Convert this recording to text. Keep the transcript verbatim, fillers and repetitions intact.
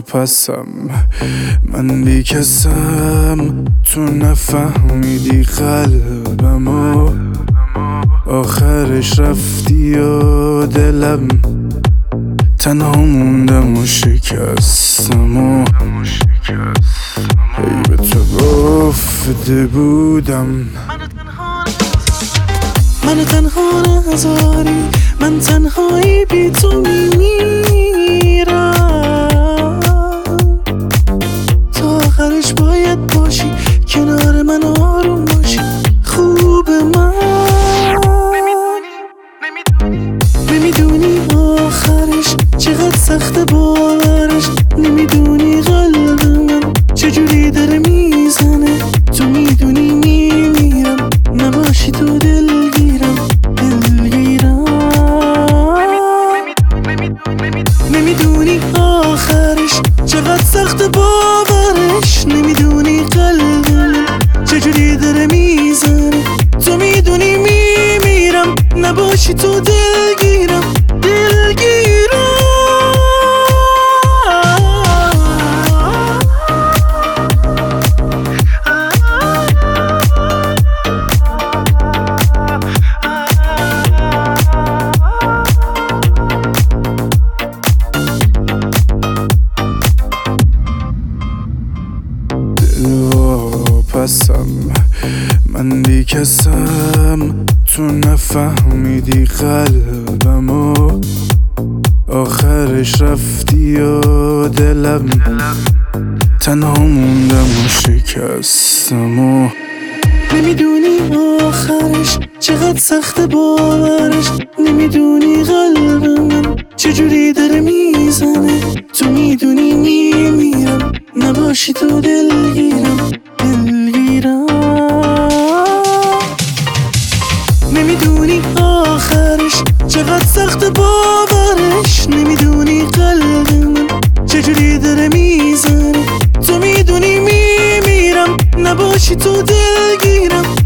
واپسم، من بیکسم، تو نفهمیدی قلبمو، آخرش رفتی و دلم تنها موندم و شکستم و ای به تو گفته بودم منو تنها نذاری، من تنهایی بی تو میمیرم، تا آخرش باید باشی کنار من، آروم باشی خوب من. نمیدونی آخرش چقدر سخته باورش، نمیدونی قلب من چجوری داره میزنه، تو میدونی میمیرم نباشی تو دلگیرم دلگیرم. نمیدونی آخرش چقدر سخته باورش، نمیدونی قلب من چجوری داره میزنه، تو میدونی میمیرم نباشی تو دلگیرم دلگیرم. واپسم، من بیکسم، تو نفهمیدی قلبمو، آخرش رفتی و دلم تنها موندم و شکستم و نمیدونی آخرش چقدر سخته باورش، نمیدونی قلب من چجوری داره میزنه، تو میدونی میمیرم نباشی تو دلگیرم دلگیرم. نمیدونی آخرش چقدر سخته باورش، نمیدونی قلب من چجوری داره میزنه، تو میدونی میمیرم نباشی تو دلگیرم